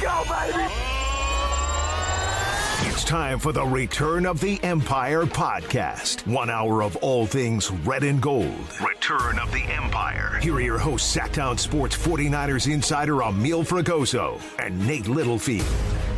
go, baby! It's time for the Return of the Empire podcast. 1 hour of all things red and gold. Return of the Empire. Here are your hosts, Sacktown Sports 49ers insider Emil Fragoso and Nate Littlefield.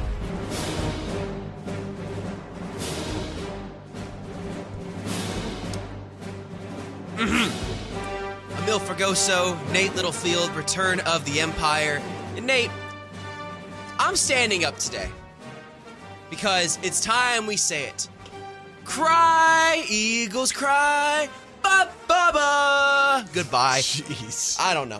Emil Fragoso, Nate Littlefield, Return of the Empire. And Nate, I'm standing up today because it's time we say it. Cry, Eagles, cry, ba-ba-ba. Goodbye. Jeez. I don't know.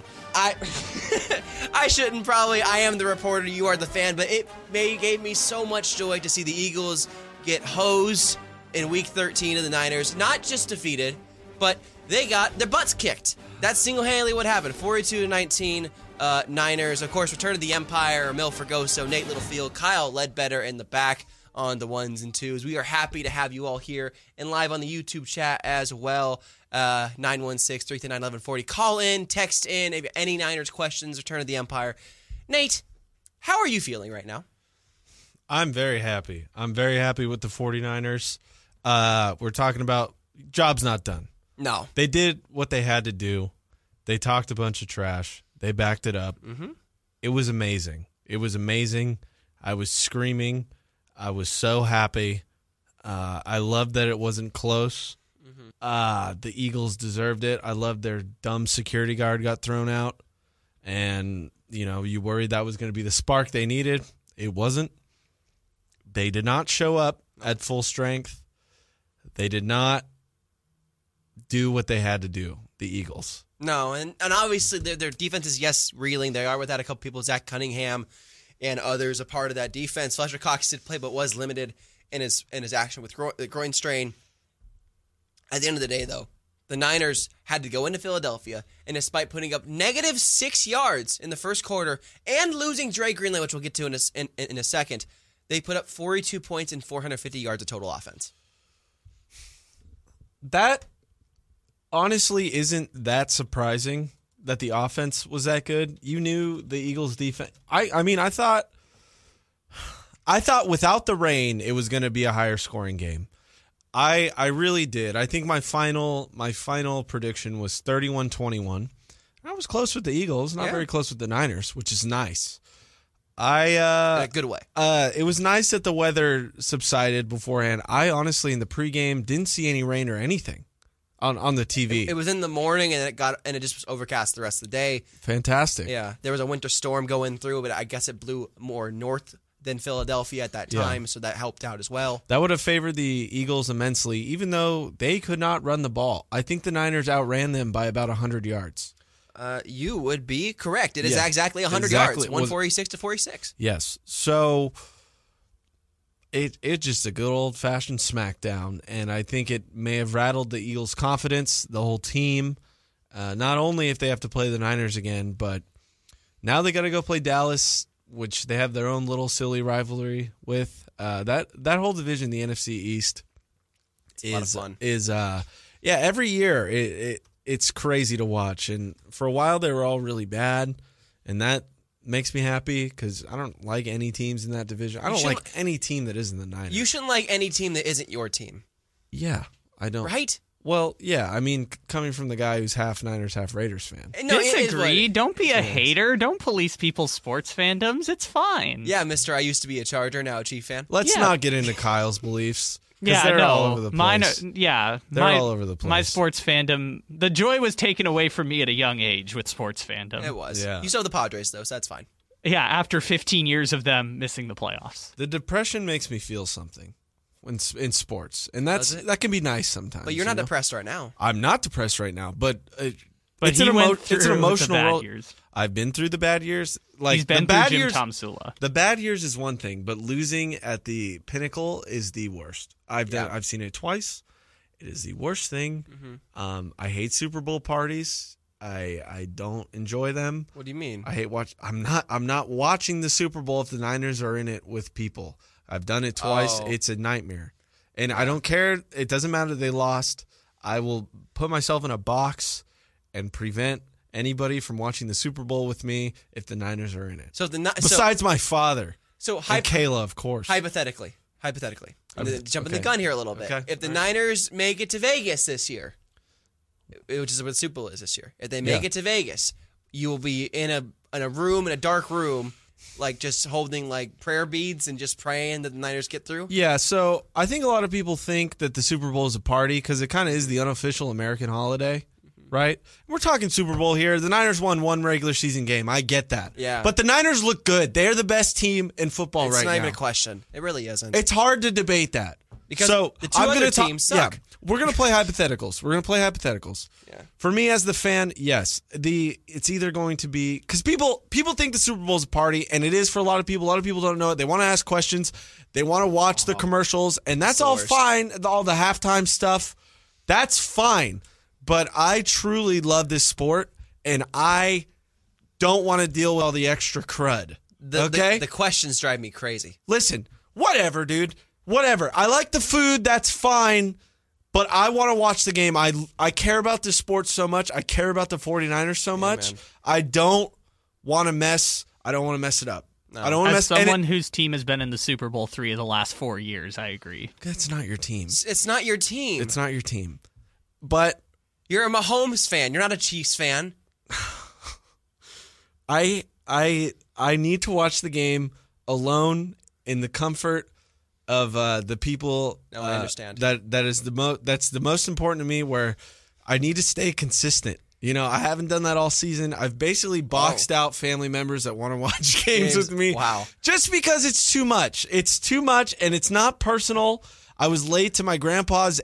I shouldn't probably. I am the reporter. You are the fan. But it gave me so much joy to see the Eagles get hosed in Week 13 of the Niners. Not just defeated, but they got their butts kicked. That's single-handedly what happened. 42-19 Niners. Of course, Return of the Empire, Emil Fragoso, Nate Littlefield, Kyle Ledbetter in the back on the ones and twos. We are happy to have you all here and live on the YouTube chat as well. 916-339-1140. Call in, text in, if any Niners questions, Return of the Empire. Nate, how are you feeling right now? I'm very happy. I'm very happy with the 49ers. We're talking about job's not done. No. They did what they had to do. They talked a bunch of trash. They backed it up. Mm-hmm. It was amazing. It was amazing. I was screaming. I was so happy. I loved that it wasn't close. Mm-hmm. The Eagles deserved it. I loved their dumb security guard got thrown out. And, you worried that was going to be the spark they needed. It wasn't. They did not show up at full strength. They did not do what they had to do, the Eagles. No, and obviously their defense is, yes, reeling. They are without a couple people, Zach Cunningham and others, a part of that defense. Fletcher Cox did play, but was limited in his action with the groin strain. At the end of the day, though, the Niners had to go into Philadelphia, and despite putting up negative 6 yards in the first quarter and losing Dre Greenley, which we'll get to in a second, they put up 42 points and 450 yards of total offense. That honestly isn't that surprising that the offense was that good. You knew the Eagles' defense. I mean, I thought without the rain, it was going to be a higher scoring game. I really did. I think my final prediction was 31-21. I was close with the Eagles, not very close with the Niners, which is nice. In a good way. It was nice that the weather subsided beforehand. I honestly, in the pregame, didn't see any rain or anything on the TV. It was in the morning, and it just was overcast the rest of the day. Fantastic. Yeah, there was a winter storm going through, but I guess it blew more north than Philadelphia at that time, so that helped out as well. That would have favored the Eagles immensely, even though they could not run the ball. I think the Niners outran them by about 100 yards. You would be correct. It is exactly 100 yards, 146 to 46. Yes. So it's just a good old-fashioned smackdown, and I think it may have rattled the Eagles' confidence, the whole team, not only if they have to play the Niners again, but now they got to go play Dallas, which they have their own little silly rivalry with. That whole division, the NFC East, a lot of fun. Every year it's crazy to watch. And for a while, they were all really bad, and that makes me happy because I don't like any teams in that division. I don't like any team that isn't the Niners. You shouldn't like any team that isn't your team. Yeah, I don't. Right? Well, yeah. I mean, coming from the guy who's half Niners, half Raiders fan. No, disagree. Don't be a hater. Don't police people's sports fandoms. It's fine. Yeah, mister, I used to be a Charger, now a Chief fan. Let's not get into Kyle's beliefs. Yeah, they're no, all over the place. They're all over the place. My sports fandom, the joy was taken away from me at a young age with sports fandom. It was. Yeah. You saw the Padres, though, so that's fine. Yeah, after 15 years of them missing the playoffs. The depression makes me feel something in sports, and that can be nice sometimes. But you're not depressed right now. I'm not depressed right now, but it's an emotional bad roll. Years. I've been through the bad years. He's been the bad through Jim years, Tomsula. The bad years is one thing, but losing at the pinnacle is the worst. I've seen it twice. It is the worst thing. Mm-hmm. I hate Super Bowl parties. I don't enjoy them. What do you mean? I hate watch. I'm not watching the Super Bowl if the Niners are in it with people. I've done it twice. Oh. It's a nightmare. And I don't care. It doesn't matter they lost. I will put myself in a box and prevent anybody from watching the Super Bowl with me if the Niners are in it. So Besides my father. So and Kayla, of course. Hypothetically, jumping the gun here a little bit. Okay. If the Niners make it to Vegas this year, which is what the Super Bowl is this year, if they make it to Vegas, you will be in a dark room, like just holding like prayer beads and just praying that the Niners get through. Yeah, so I think a lot of people think that the Super Bowl is a party because it kind of is the unofficial American holiday, right? We're talking Super Bowl here. The Niners won one regular season game. I get that. Yeah. But the Niners look good. They're the best team in football right now. It's not even a question. It really isn't. It's hard to debate that. Because so the two other teams suck. Yeah, we're going to play hypotheticals. Yeah. For me as the fan, yes. It's either going to be because people think the Super Bowl is a party, and it is for a lot of people. A lot of people don't know it. They want to ask questions. They want to watch the commercials, and that's all fine. All the halftime stuff, that's fine. But I truly love this sport, and I don't want to deal with all the extra crud. Okay? The questions drive me crazy. Listen, whatever, dude. Whatever. I like the food. That's fine. But I want to watch the game. I care about this sport so much. I care about the 49ers so much. Man. I don't want to mess. I don't want to mess it up. No. I don't want to mess. As someone whose team has been in the Super Bowl 3 of the last 4 years, I agree. That's not your team. It's not your team. It's not your team. But you're a Mahomes fan. You're not a Chiefs fan. I need to watch the game alone in the comfort of the people. No, I understand. That's the most important to me. Where I need to stay consistent. You know, I haven't done that all season. I've basically boxed out family members that want to watch games with me. Wow. Just because it's too much. It's too much, and it's not personal. I was late to my grandpa's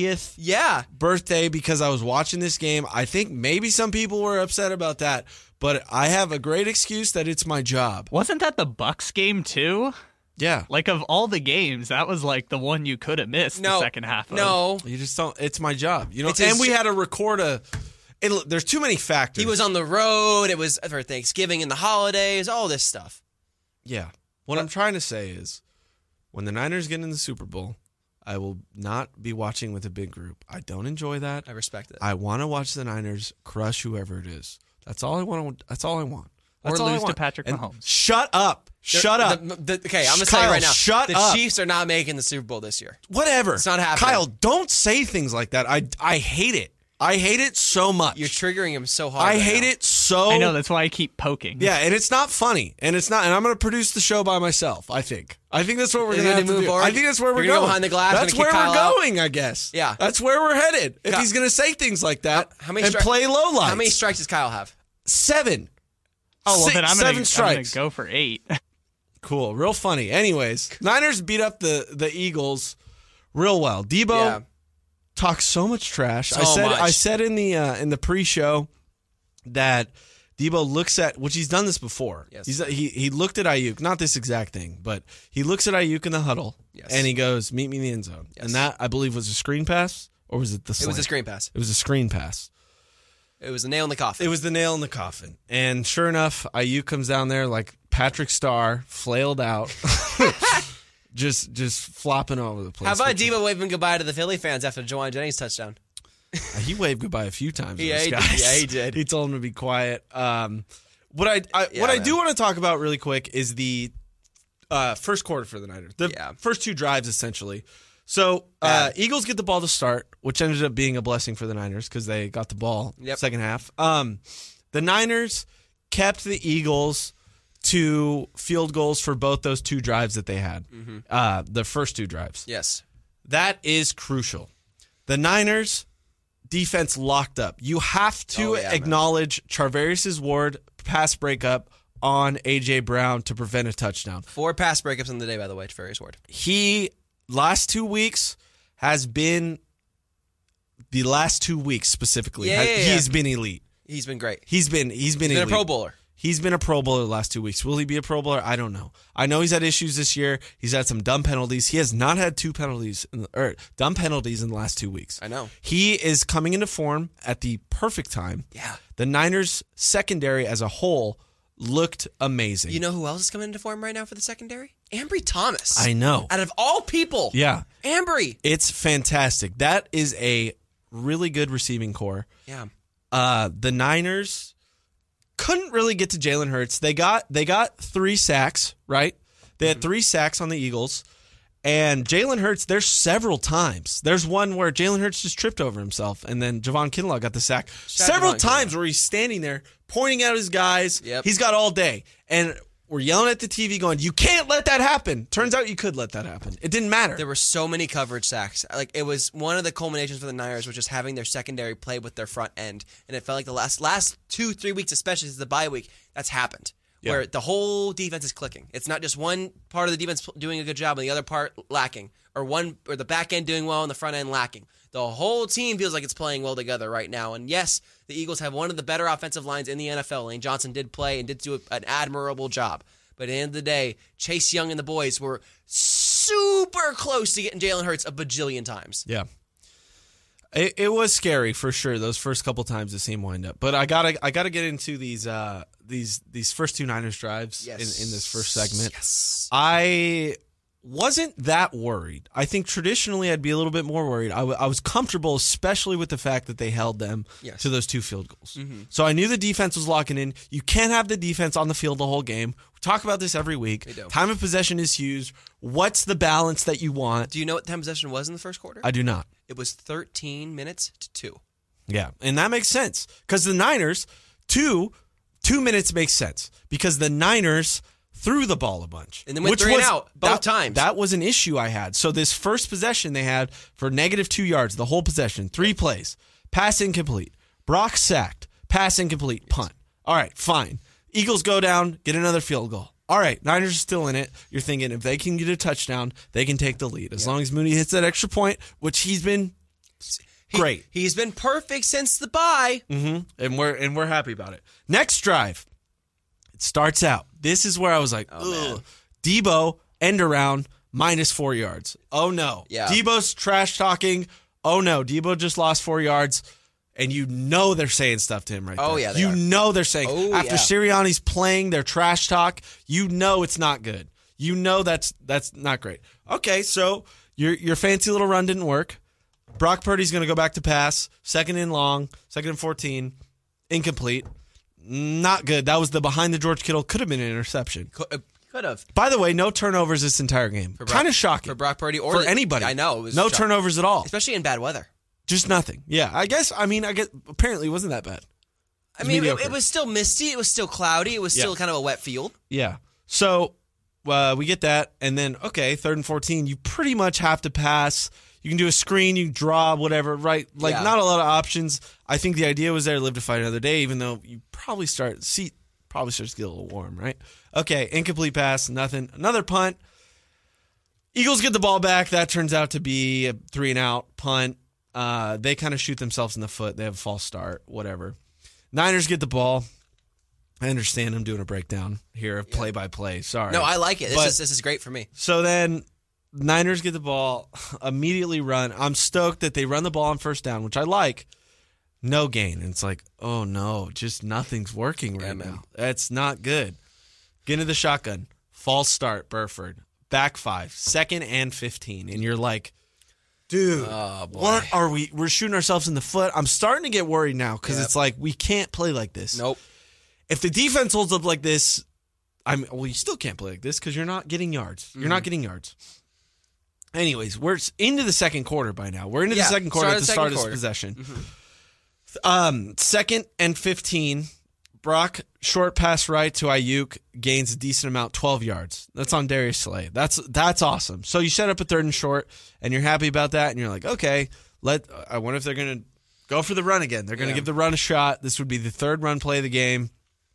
80th birthday because I was watching this game. I think maybe some people were upset about that, but I have a great excuse that it's my job. Wasn't that the Bucks game too? Yeah. Like, of all the games, that was like the one you could have missed the second half of. No. You just don't. It's my job. You know, and we had to record there's too many factors. He was on the road. It was for Thanksgiving and the holidays, all this stuff. Yeah. What I'm trying to say is when the Niners get in the Super Bowl, I will not be watching with a big group. I don't enjoy that. I respect it. I want to watch the Niners crush whoever it is. That's all I want. That's all I want. That's or all lose I want. to Patrick And Mahomes. Shut up. Shut up. Okay, I'm going to tell Kyle, you right now. shut the up. Chiefs are not making the Super Bowl this year. Whatever. It's not happening. Kyle, don't say things like that. I hate it. I hate it so much. You're triggering him so hard. I hate it so. I know, that's why I keep poking. Yeah, and it's not funny, and it's not. And I'm going to produce the show by myself. I think that's what we're You're going to move do. forward? I think that's where we're You're gonna going. go behind the glass, That's gonna where kick we're Kyle out? going. I guess. Yeah. That's where we're headed. If Kyle- he's going to say things like that How many and stri- play low lights. How many strikes does Kyle have? 7. Oh, well, then I'm seven gonna strikes. go for 8. Cool. Real funny. Anyways, Niners beat up the Eagles real well. Debo talks so much trash. I said in the pre-show that Debo looks at, which he's done this before. Yes. He looked at Ayuk, not this exact thing, but he looks at Ayuk in the huddle, and he goes, "Meet me in the end zone." Yes. And that, I believe, was a screen pass, or was it the slant? It was a screen pass. It was a screen pass. It was a nail in the coffin. It was the nail in the coffin. And sure enough, Ayuk comes down there like Patrick Starr, flailed out, just flopping all over the place. How about Debo waving goodbye to the Philly fans after Jawan Jennings' touchdown? He waved goodbye a few times. Yeah, those he guys. did. Yeah, he did. He told him to be quiet. What I do want to talk about really quick is the first quarter for the Niners. The first 2 drives, essentially. So Eagles get the ball to start, which ended up being a blessing for the Niners because they got the ball second half. The Niners kept the Eagles to field goals for both those 2 drives that they had. The first 2 drives. Yes. That is crucial. The Niners defense locked up. You have to acknowledge Charvarius Ward pass breakup on A.J. Brown to prevent a touchdown. 4 pass breakups on the day, by the way, to Charvarius Ward. He, last 2 weeks, has been, the last 2 weeks specifically, he's been elite. He's been great. He's been elite. a Pro Bowler. He's been a Pro Bowler the last 2 weeks. Will he be a Pro Bowler? I don't know. I know he's had issues this year. He's had some dumb penalties. He has not had dumb penalties in the last 2 weeks. I know. He is coming into form at the perfect time. Yeah. The Niners secondary as a whole looked amazing. You know who else is coming into form right now for the secondary? Ambry Thomas. I know. Out of all people. Yeah. Ambry. It's fantastic. That is a really good receiving core. Yeah. The Niners couldn't really get to Jalen Hurts. They got 3 sacks, right? They had 3 sacks on the Eagles. And Jalen Hurts, there's several times. There's one where Jalen Hurts just tripped over himself, and then Javon Kinlaw got the sack. Several times where he's standing there pointing out his guys. Yep. He's got all day. And we're yelling at the TV going, you can't let that happen. Turns out you could let that happen. It didn't matter. There were so many coverage sacks. Like, it was one of the culminations for the Niners was just having their secondary play with their front end. And it felt like the last 2-3 weeks, especially since the bye week, that's happened. Yeah. Where the whole defense is clicking. It's not just one part of the defense doing a good job and the other part lacking, or the back end doing well and the front end lacking. The whole team feels like it's playing well together right now. And yes, the Eagles have one of the better offensive lines in the NFL. Lane Johnson did play and did do an admirable job. But at the end of the day, Chase Young and the boys were super close to getting Jalen Hurts a bajillion times. Yeah. It was scary for sure those first couple times the same wind up. But I gotta get into these first 2 Niners drives in this first segment. Yes. I wasn't that worried. I think traditionally I'd be a little bit more worried. I was comfortable, especially with the fact that they held them to those 2 field goals. Mm-hmm. So I knew the defense was locking in. You can't have the defense on the field the whole game. We talk about this every week. Time of possession is huge. What's the balance that you want? Do you know what time of possession was in the first quarter? I do not. It was 13 minutes to 2. Yeah, and that makes sense because the Niners, 2 minutes makes sense because the Niners threw the ball a bunch. And then went 3 and out both times. That was an issue I had. So this first possession they had for -2 yards, the whole possession, 3 plays, pass incomplete, Brock sacked, pass incomplete, punt. All right, fine. Eagles go down, get another field goal. All right, Niners are still in it. You're thinking if they can get a touchdown, they can take the lead. As long as Mooney hits that extra point, which he's been great. He's been perfect since the bye. Mm-hmm. And we're happy about it. Next drive, it starts out. This is where I was like, ugh. Debo, end around, -4 yards. Oh, no. Yeah. Debo's trash talking. Oh, no. Debo just lost 4 yards. And you know they're saying stuff to him right there. Oh, yeah, you know they're saying. After yeah. Sirianni's playing their trash talk, you know it's not good. You know that's not great. Okay, so your fancy little run didn't work. Brock Purdy's going to go back to pass. 2nd and long, 2nd and 14. Incomplete. Not good. That was the behind the George Kittle. Could have been an interception. Could have. By the way, no turnovers this entire game. Kind of shocking. For Brock Purdy or for anybody. I know. It was no shocking. turnovers at all. Especially in bad weather. Just nothing. Yeah, I guess apparently it wasn't that bad. It was still misty. It was still cloudy. It was still kind of a wet field. Yeah. So we get that, and then, okay, 3rd and 14, you pretty much have to pass. You can do a screen, you can draw, whatever, right? Like, not a lot of options. I think the idea was there, live to fight another day, even though you probably starts to get a little warm, right? Okay, incomplete pass, nothing. Another punt. Eagles get the ball back. That turns out to be a 3-and-out punt. They kind of shoot themselves in the foot. They have a false start, whatever. Niners get the ball. I understand I'm doing a breakdown here of play-by-play. Sorry. No, I like it. This is great for me. So then Niners get the ball, immediately run. I'm stoked that they run the ball on first down, which I like. No gain. And it's like, oh, no, just nothing's working right now. That's not good. Get into the shotgun. False start, Burford. Back 5. 2nd and 15. And you're like, dude, what are we? We're shooting ourselves in the foot. I'm starting to get worried now because it's like we can't play like this. Nope. If the defense holds up like this, you still can't play like this because you're not getting yards. You're not getting yards. Anyways, we're into the second quarter by now. We're into the second quarter at the start of this possession. Mm-hmm. 2nd and 15. Brock, short pass right to Ayuk, gains a decent amount, 12 yards. That's on Darius Slay. That's awesome. So you set up a 3rd and short, and you're happy about that, and you're like, okay, I wonder if they're going to go for the run again. They're going to give the run a shot. This would be the 3rd run play of the game.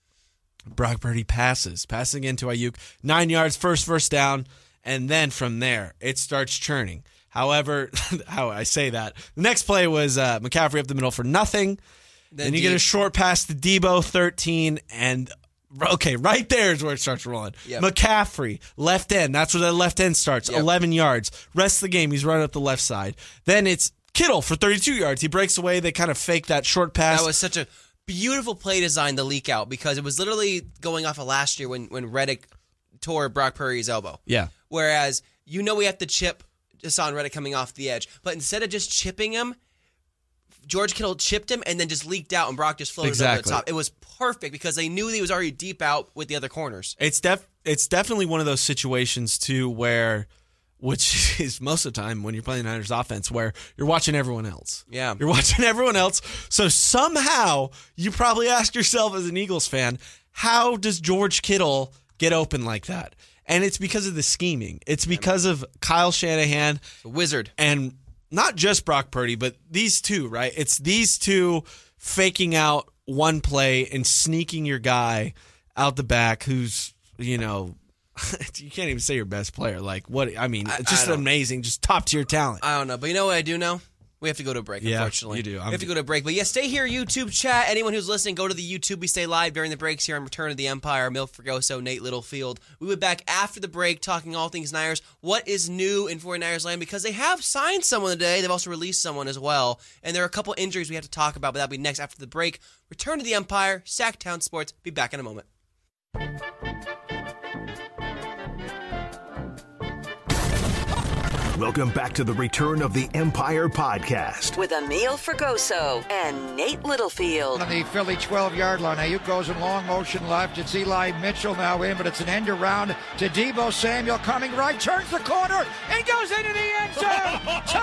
Brock Purdy passing into Ayuk, 9 yards, first down, and then from there, it starts churning. However, how I say that, the next play was McCaffrey up the middle for nothing. Then you get a short pass to Debo, 13, and okay, right there is where it starts rolling. Yep. McCaffrey, left end. That's where the left end starts, 11 yards. Rest of the game, he's running up the left side. Then it's Kittle for 32 yards. He breaks away. They kind of fake that short pass. That was such a beautiful play design to leak out because it was literally going off of last year when Reddick tore Brock Purdy's elbow. Yeah. Whereas, we have to chip Hassan Reddick coming off the edge. But instead of just chipping him, George Kittle chipped him and then just leaked out, and Brock just floated over the top. It was perfect because they knew he was already deep out with the other corners. It's definitely one of those situations too where, which is most of the time when you're playing the Niners offense, where you're watching everyone else. Yeah. You're watching everyone else. So somehow you probably ask yourself as an Eagles fan, how does George Kittle get open like that? And it's because of the scheming. It's because of Kyle Shanahan. The wizard. And not just Brock Purdy, but these two, right? It's these two faking out one play and sneaking your guy out the back who's, you can't even say your best player. Like, what? I mean, just amazing, just top-tier talent. I don't know. But you know what I do know? We have to go to a break, unfortunately. You do. We have to go to a break. But yeah, stay here, YouTube chat. Anyone who's listening, go to the YouTube. We stay live during the breaks here on Return of the Empire. Emil Fergoso, Nate Littlefield. We'll be back after the break talking all things Niners. What is new in 49ers land? Because they have signed someone today. They've also released someone as well. And there are a couple injuries we have to talk about, but that'll be next after the break. Return to the Empire, Sacktown Sports. Be back in a moment. Welcome back to the Return of the Empire podcast. With Emil Fergoso and Nate Littlefield. On the Philly 12-yard line. Ayuk goes in long motion left. It's Eli Mitchell now in, but it's an end around to Deebo Samuel coming right, turns the corner, and goes into the end zone.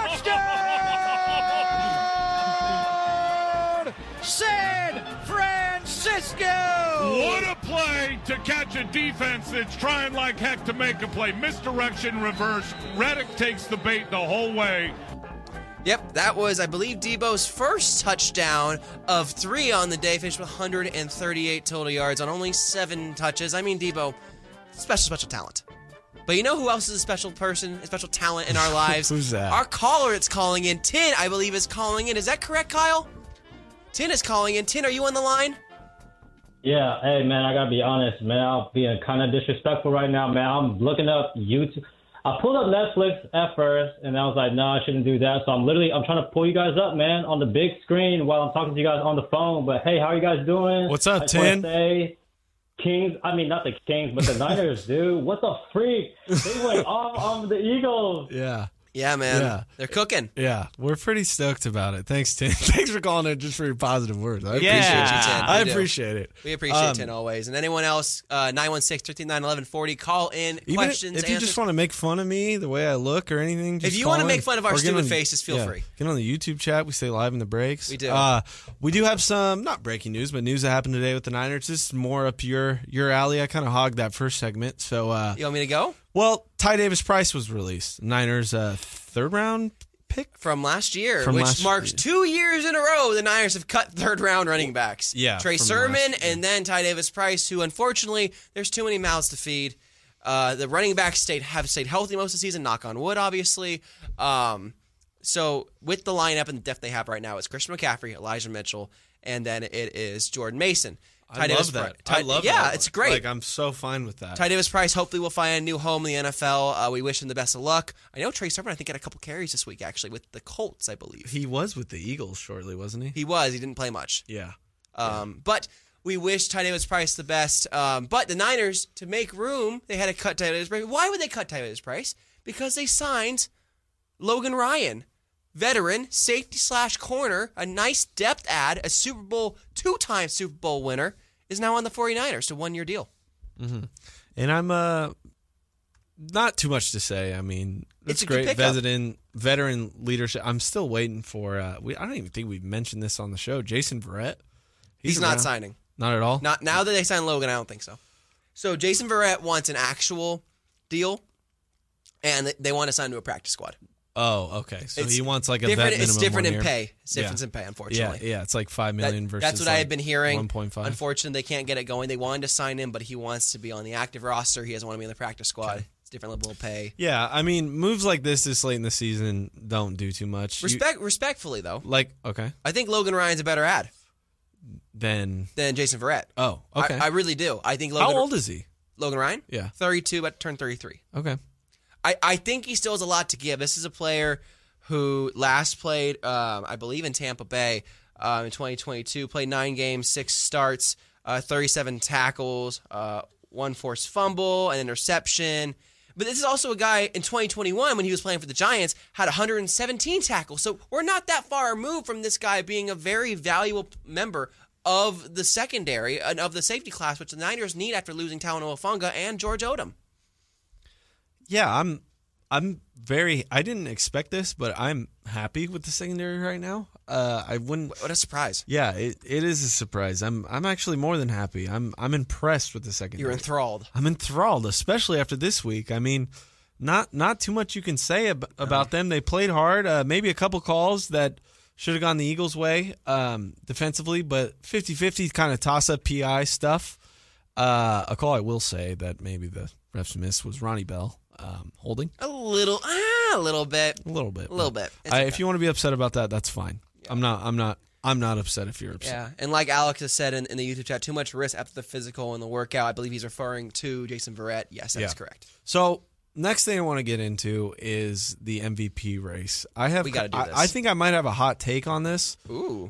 Touchdown! San Francisco! What a play to catch a defense that's trying like heck to make a play. Misdirection, reverse. Reddick takes the bait the whole way. Yep, that was, I believe, Deebo's first touchdown of 3 on the day. Finished with 138 total yards on only 7 touches. I mean, Deebo, special talent. But you know who else is a special person, a special talent in our lives? Who's that? Our caller that's calling in. Tin, I believe, is calling in. Is that correct, Kyle? Tin is calling in. Tin, are you on the line? Yeah, hey, man, I got to be honest, man. I'm being kind of disrespectful right now, man. I'm looking up YouTube. I pulled up Netflix at first, and I was like, no, I shouldn't do that. So I'm trying to pull you guys up, man, on the big screen while I'm talking to you guys on the phone. But, hey, how are you guys doing? What's up, I Tin? Say, Kings, I mean, not the Kings, but the Niners, dude. What the freak? They went off on the Eagles. Yeah. Yeah, man. Yeah. They're cooking. Yeah, we're pretty stoked about it. Thanks, Tin. Thanks for calling in just for your positive words. I appreciate you, it. Tin. I We do. appreciate it. We appreciate Tin always. And anyone else, 916-339-1140, call in, Even questions, if you answers. just want to make fun of me, the way I look or anything, just If you call want to in. make fun of our Or get stupid on- faces, feel free. Get on the YouTube chat. We stay live in the breaks. We do. We do have some, not breaking news, but news that happened today with the Niners. This is more up your alley. I kind of hogged that first segment. So, You want me to go? well, Ty Davis Price was released. Niners third round pick. From last year, From which last marks year. 2 years in a row the Niners have cut third-round running backs. Yeah, Trey from Sermon last year. and then Ty Davis Price, who unfortunately there's too many mouths to feed. The running backs have stayed healthy most of the season, knock on wood, obviously. So with the lineup and the depth they have right now, it's Christian McCaffrey, Elijah Mitchell, and then it is Jordan Mason. I love that. I love Yeah, that it's one. great. Like, I'm so fine with that. Ty Davis Price hopefully will find a new home in the NFL. We wish him the best of luck. I know Trey Sermon, I think, had a couple carries this week, actually, with the Colts, I believe. He was with the Eagles shortly, wasn't he? He was. He didn't play much. Yeah. But we wish Ty Davis Price the best. But the Niners, to make room, they had to cut Ty Davis Price. Why would they cut Ty Davis Price? Because they signed Logan Ryan, veteran, safety/corner, a nice depth add, a Super Bowl, 2-time Super Bowl winner, is now on the 49ers to 1-year deal. Mm-hmm. And I'm not too much to say. I mean, It's it's a good great pickup. veteran leadership. I'm still waiting for. I don't even think we've mentioned this on the show. Jason Verrett. He's not around. signing. Not at all. Not now that they signed Logan, I don't think so. So Jason Verrett wants an actual deal, and they want to sign to a practice squad. Oh, okay. So It's he wants like a different. vet It's minimum different 1 in year. pay. It's Yeah. difference in pay, unfortunately. Yeah. It's like $5 million versus. That's what I like had been hearing. 1.5. Unfortunately, they can't get it going. They wanted to sign him, but he wants to be on the active roster. He doesn't want to be in the practice squad. It's a different level of pay. Yeah, I mean, moves like this late in the season don't do too much. Respectfully, though, Okay. I think Logan Ryan's a better ad Then. than Jason Verrett. Oh, okay. I really do. I think Logan. How old is he? Logan Ryan? Yeah. 32, but turned 33. Okay. I think he still has a lot to give. This is a player who last played, I believe, in Tampa Bay in 2022. Played 9 games, 6 starts, 37 tackles, 1 forced fumble, an interception. But this is also a guy in 2021 when he was playing for the Giants had 117 tackles. So we're not that far removed from this guy being a very valuable member of the secondary and of the safety class, which the Niners need after losing Talanoa Hufanga and George Odom. Yeah, I'm very. I didn't expect this, but I'm happy with the secondary right now. I wouldn't. What a surprise! Yeah, it is a surprise. I'm actually more than happy. I'm impressed with the secondary. You're enthralled. I'm enthralled, especially after this week. I mean, not too much you can say about them. They played hard. Maybe a couple calls that should have gone the Eagles' way defensively, but 50-50 kind of toss-up PI stuff. A call I will say that maybe the refs missed was Ronnie Bell holding. A little bit. If you want to be upset about that, that's fine. Yeah. I'm not upset if you're upset. Yeah, and like Alex has said in the YouTube chat, too much risk after the physical and the workout. I believe he's referring to Jason Verrett. Yes, that's correct. So next thing I want to get into is the MVP race. We got to do this. I think I might have a hot take on this. Ooh.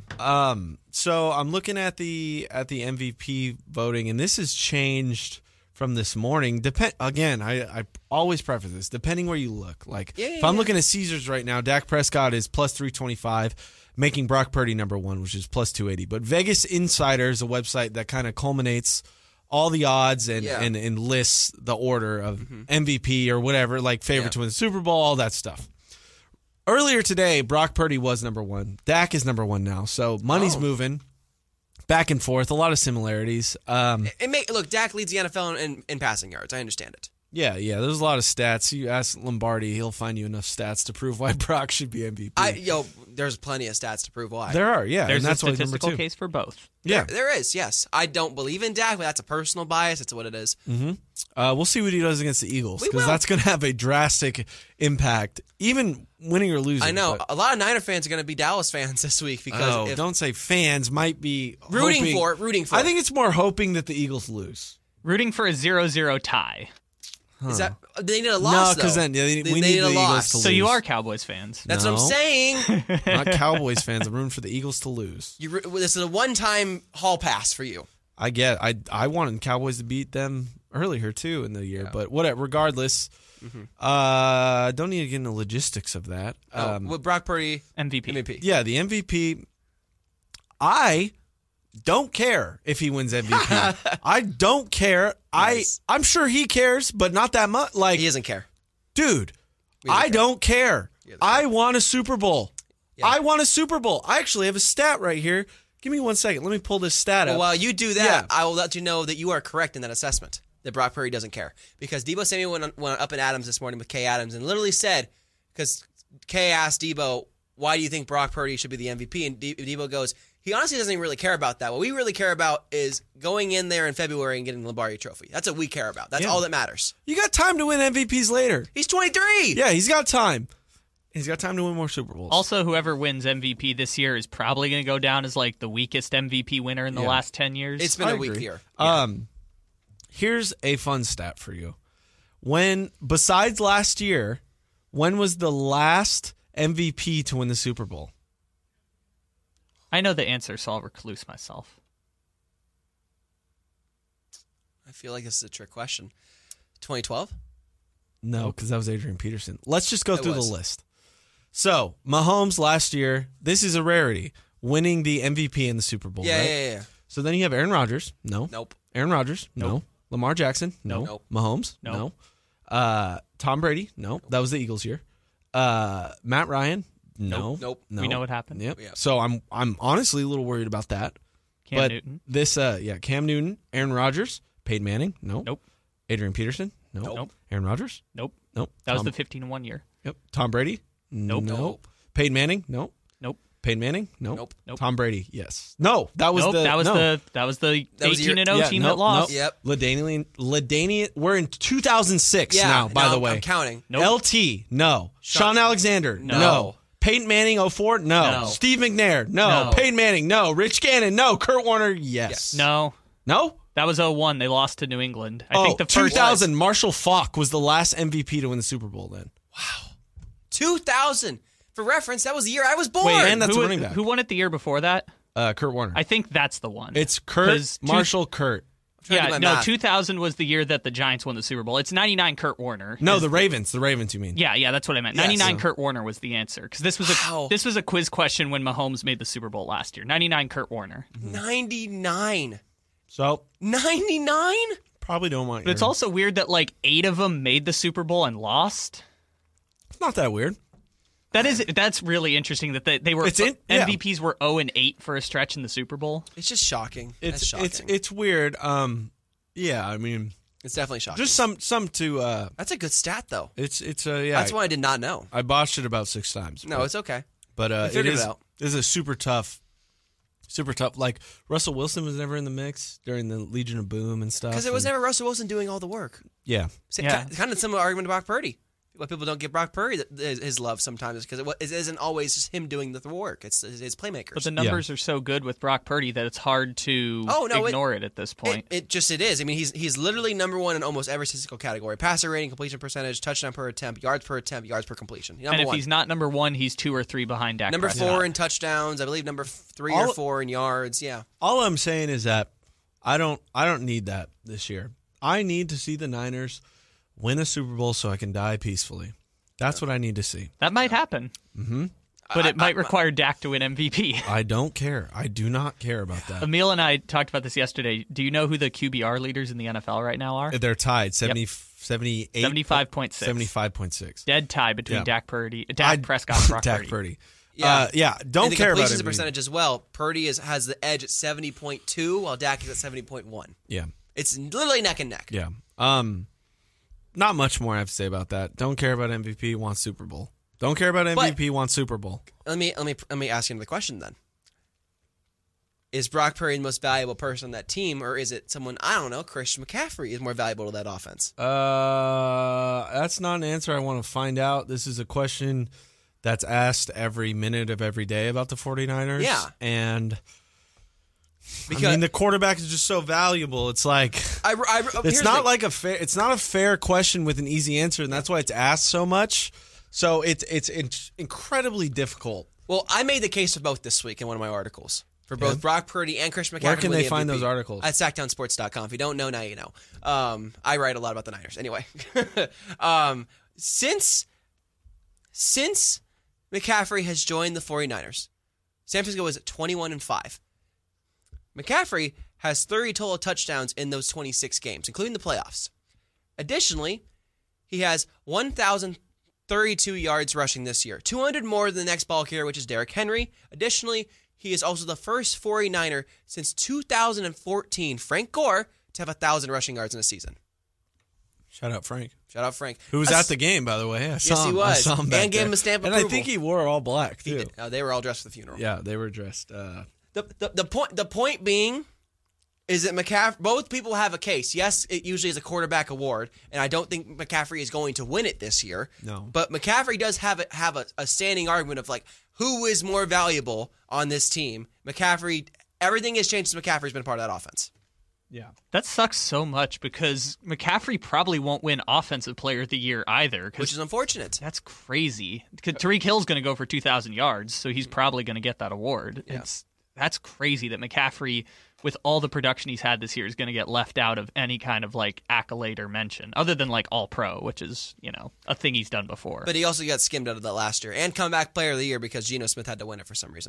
So I'm looking at the MVP voting, and this has changed from this morning. Again, I always preface this, depending where you look. If I'm looking at Caesars right now, Dak Prescott is plus 325, making Brock Purdy number one, which is plus 280. But Vegas Insider is a website that kind of culminates all the odds and lists the order of MVP or whatever, like favorite to win the Super Bowl, all that stuff. Earlier today, Brock Purdy was number one. Dak is number one now. So money's moving back and forth. A lot of similarities. Look, Dak leads the NFL in passing yards. I understand it. Yeah. There's a lot of stats. You ask Lombardi, he'll find you enough stats to prove why Brock should be MVP. There's plenty of stats to prove why. There are, yeah. There's and that's a statistical case for both. Yeah. There is, yes. I don't believe in Dak, but that's a personal bias. It's what it is. Mm-hmm. We'll see what he does against the Eagles, because that's going to have a drastic impact, even winning or losing. I know. A lot of Niner fans are going to be Dallas fans this week. Because don't say fans, might be rooting for it. I think it's more hoping that the Eagles lose. Rooting for a 0-0 tie. Is that they need a loss? No, because then we need the Eagles to lose. So you are Cowboys fans. That's what I'm saying. Not Cowboys fans. I'm rooting for the Eagles to lose. This is a one-time hall pass for you. I wanted Cowboys to beat them earlier too in the year, but whatever. Regardless, don't need to get into logistics of that. With Brock Purdy MVP. Yeah, the MVP. I don't care if he wins MVP. I don't care. Nice. I'm sure he cares, but not that much. He doesn't care. Dude, I don't care. I want a Super Bowl. Yeah. I want a Super Bowl. I actually have a stat right here. Give me 1 second. Let me pull this stat up. While you do that, I will let you know that you are correct in that assessment, that Brock Purdy doesn't care. Because Deebo Samuel went up in Adams this morning with Kay Adams and literally said, because Kay asked Deebo, why do you think Brock Purdy should be the MVP? And Deebo goes, he honestly doesn't even really care about that. What we really care about is going in there in February and getting the Lombardi Trophy. That's what we care about. That's all that matters. You got time to win MVPs later. He's 23. Yeah, he's got time. He's got time to win more Super Bowls. Also, whoever wins MVP this year is probably going to go down as the weakest MVP winner in the last 10 years. It's been a weak year. Yeah. Here's a fun stat for you. Besides last year, when was the last MVP to win the Super Bowl? I know the answer, so I'll recluse myself. I feel like this is a trick question. 2012? No, because that was Adrian Peterson. Let's just go through the list. So, Mahomes last year, this is a rarity, winning the MVP in the Super Bowl, right? Yeah. So then you have Aaron Rodgers. No. Nope. Aaron Rodgers. Nope. No. Lamar Jackson. No. Nope. Mahomes. No. Tom Brady. No. That was the Eagles year. Matt Ryan. No. Nope. We know what happened. Yep. So I'm honestly a little worried about that. Cam Newton. Cam Newton, Aaron Rodgers, Peyton Manning. No. Nope. Adrian Peterson. No. Nope. Aaron Rodgers. Nope. Nope. That was the 15-1 year. Yep. Tom Brady. Nope. Nope. Peyton Manning. Nope. Nope. Peyton Manning. Nope. Tom Brady. Yes. No. That was the 18-0 team that lost. Yep. LaDainian. We're in 2006 now. By the way, I'm counting. Nope. LT. No. Sean Alexander. No. Peyton Manning 04? No. Steve McNair? No. Peyton Manning? No. Rich Gannon? No. Kurt Warner? Yes. No. No? That was 01. They lost to New England. I think the first 2000. Marshall Faulk was the last MVP to win the Super Bowl then. Wow. 2000. For reference, that was the year I was born. Wait, and that's a running back. Who won it the year before that? Kurt Warner. I think that's the one. It's Kurt, Marshall, Kurt. No, 2000 was the year that the Giants won the Super Bowl. It's 99 Kurt Warner. No, the Ravens. The Ravens, you mean? Yeah, that's what I meant. Yes. 99 Kurt Warner was the answer because this was a quiz question when Mahomes made the Super Bowl last year. 99 Kurt Warner. 99. So 99? probably don't want. But it's also weird that like 8 of them made the Super Bowl and lost. It's not that weird. That's really interesting that they were MVPs were 0-8 for a stretch in the Super Bowl. It's just shocking. It's weird. Yeah, I mean, it's definitely shocking. just some to. That's a good stat though. It's That's one I did not know. I botched it about 6 times. No, it's okay. But figured it out. It is a super tough. Like Russell Wilson was never in the mix during the Legion of Boom and stuff. Because it was never Russell Wilson doing all the work. Yeah. Kind of similar argument about Brock Purdy. Why people don't give Brock Purdy his love sometimes is because it isn't always just him doing the work. It's his playmakers. But the numbers are so good with Brock Purdy that it's hard to ignore it at this point. It is. I mean, he's literally number one in almost every statistical category: passer rating, completion percentage, touchdown per attempt, yards per completion. And if he's not number one, he's 2 or 3 behind Dak Number Prescott. 4 in touchdowns. I believe number 3 or 4 in yards. Yeah. All I'm saying is that I don't need that this year. I need to see the Niners win a Super Bowl so I can die peacefully. That's what I need to see. That might happen. Mm-hmm. But it might require Dak to win MVP. I don't care. I do not care about that. Emil and I talked about this yesterday. Do you know who the QBR leaders in the NFL right now are? They're tied, 75.6. 75.6. Dead tie between Dak Prescott and Brock Purdy. Yeah, don't care about it. The percentage as well. Purdy has the edge at 70.2, while Dak is at 70.1. Yeah. It's literally neck and neck. Yeah. Not much more I have to say about that. Don't care about MVP, wants Super Bowl. Don't care about MVP, wants Super Bowl. Let me ask you another question then. Is Brock Purdy the most valuable person on that team, or is it someone, I don't know, Christian McCaffrey is more valuable to that offense? That's not an answer I want to find out. This is a question that's asked every minute of every day about the 49ers. Yeah. And the quarterback is just so valuable. It's like it's not a fair question with an easy answer, and that's why it's asked so much. So it's incredibly difficult. Well, I made the case for both this week in one of my articles for both Brock Purdy and Christian McCaffrey. Where can they find those articles? At sacktownsports.com. If you don't know, now you know. I write a lot about the Niners. Anyway, since McCaffrey has joined the 49ers, San Francisco is at 21-5. McCaffrey has 30 total touchdowns in those 26 games, including the playoffs. Additionally, he has 1,032 yards rushing this year, 200 more than the next ball carrier, which is Derrick Henry. Additionally, he is also the first 49er since 2014, Frank Gore, to have 1,000 rushing yards in a season. Shout out Frank. Who was at the game, by the way. Yes, he was. I saw him and gave him a stamp of approval. And I think he wore all black, too. They were all dressed for the funeral. Yeah, they were dressed. The point being is that McCaffrey, both people have a case. Yes, it usually is a quarterback award, and I don't think McCaffrey is going to win it this year. No. But McCaffrey does have a standing argument of, like, who is more valuable on this team. McCaffrey, everything has changed since McCaffrey's been a part of that offense. Yeah. That sucks so much because McCaffrey probably won't win Offensive Player of the Year either. Which is unfortunate. That's crazy. Tyreek Hill's going to go for 2,000 yards, so he's probably going to get that award. Yeah. That's crazy that McCaffrey, with all the production he's had this year, is going to get left out of any kind of like accolade or mention, other than like All-Pro, which is, a thing he's done before. But he also got skimmed out of that last year. And Comeback Player of the Year because Geno Smith had to win it for some reason.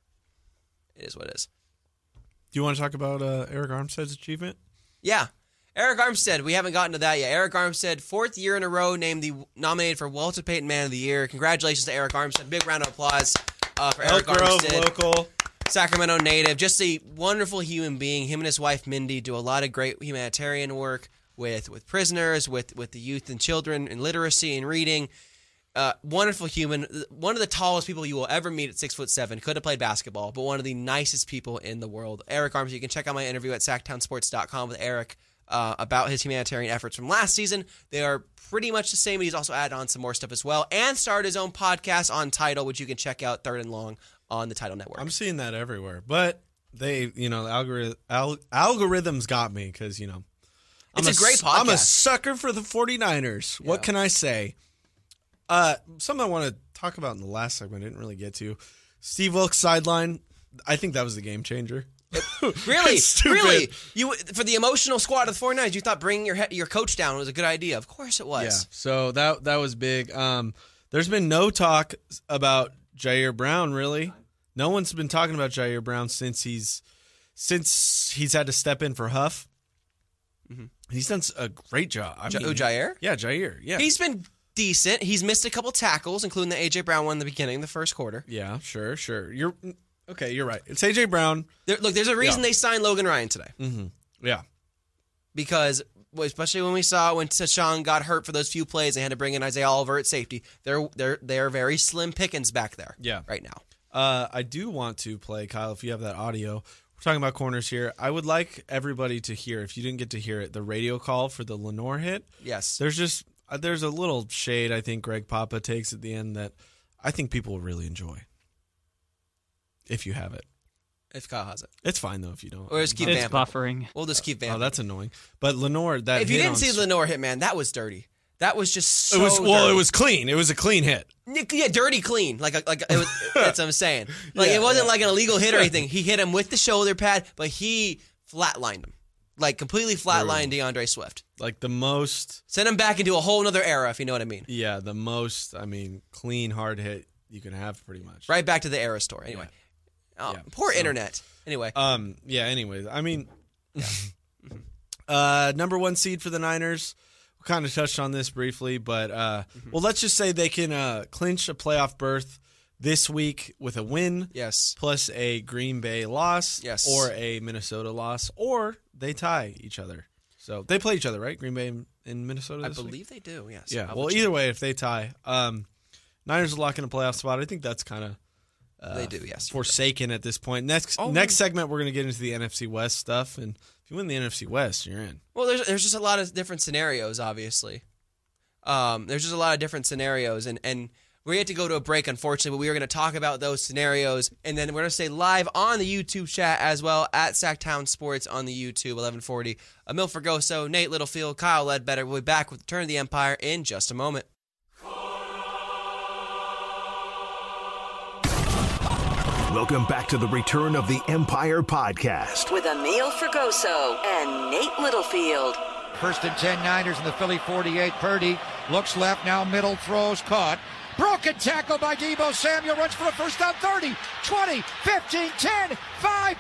It is what it is. Do you want to talk about Eric Armstead's achievement? Yeah. Eric Armstead, we haven't gotten to that yet. Eric Armstead, 4th year in a row, nominated for Walter Payton Man of the Year. Congratulations to Eric Armstead. Big round of applause for Eric Armstead. Local. Sacramento native, just a wonderful human being. Him and his wife, Mindy, do a lot of great humanitarian work with prisoners, with the youth and children in literacy and reading. Wonderful human. One of the tallest people you will ever meet at 6'7". Could have played basketball, but one of the nicest people in the world. Eric Armstead. You can check out my interview at sacktownsports.com with Eric about his humanitarian efforts from last season. They are pretty much the same, but he's also added on some more stuff as well and started his own podcast on Tidal, which you can check out, Third and Long, on the Tidal Network. I'm seeing that everywhere, but they, the algorithms got me because, it's a great podcast. I'm a sucker for the 49ers. Yeah. What can I say? Something I want to talk about in the last segment I didn't really get to. Steve Wilkes sideline. I think that was the game changer. Really? It's stupid. Really? For the emotional squad of the 49ers, you thought bringing your coach down was a good idea. Of course it was. Yeah, so that was big. There's been no talk about Jair Brown, really. No one's been talking about Jair Brown since he's had to step in for Huff. Mm-hmm. He's done a great job. Jair? Yeah, Jair. Yeah. He's been decent. He's missed a couple tackles, including the A.J. Brown one in the beginning, the first quarter. Yeah, sure. You're right. It's A.J. Brown. There's a reason they signed Logan Ryan today. Mm-hmm. Yeah. Because, especially when we saw when Tashawn got hurt for those few plays, they had to bring in Isaiah Oliver at safety. They're very slim pickings back there. Yeah. Right now. I do want to play, Kyle, if you have that audio. We're talking about corners here. I would like everybody to hear, if you didn't get to hear it, the radio call for the Lenore hit. Yes. There's a little shade I think Greg Papa takes at the end that I think people will really enjoy. If you have it. If Kyle has it. It's fine, though, if you don't. Or just keep It's vamping. buffering. We'll just keep vamping. Oh, that's annoying. But Lenore, that if you hit didn't on see Lenore hit, man, that was dirty. That was just so dirty. It was clean. It was a clean hit. Yeah, dirty clean. Like it was, that's what I'm saying. Like it wasn't like an illegal hit or anything. He hit him with the shoulder pad, but he flatlined him. Like completely flatlined DeAndre Swift. Like the most. Send him back into a whole other era, if you know what I mean. Yeah, the most, clean, hard hit you can have pretty much. Right back to the era store. Anyway. Yeah. Poor internet. Anyway. Anyways, number 1 seed for the Niners. We kind of touched on this briefly, but well, let's just say they can clinch a playoff berth this week with a win. Yes. Plus a Green Bay loss. Yes. Or a Minnesota loss, or they tie each other. So they play each other, right? Green Bay and Minnesota this week? I believe they do, yes. Yeah, well, either way, if they tie, Niners are locking a playoff spot. I think that's kind of they do, yes. forsaken at this point. Next segment, we're going to get into the NFC West stuff, and if you win the NFC West, you're in. Well, there's just a lot of different scenarios, obviously. There's just a lot of different scenarios, and we had to go to a break, unfortunately, but we were going to talk about those scenarios, and then we're going to stay live on the YouTube chat as well, at Sacktown Sports on the YouTube, 1140. Emil Fergoso, Nate Littlefield, Kyle Ledbetter. We'll be back with Return of the Empire in just a moment. Welcome back to the Return of the Empire podcast. With Emil Fergoso and Nate Littlefield. 1st and 10 Niners in the Philly 48. Purdy looks left, now middle, throws, caught. Broken tackle by Deebo Samuel, runs for a first down, 30, 20, 15, 10, 5,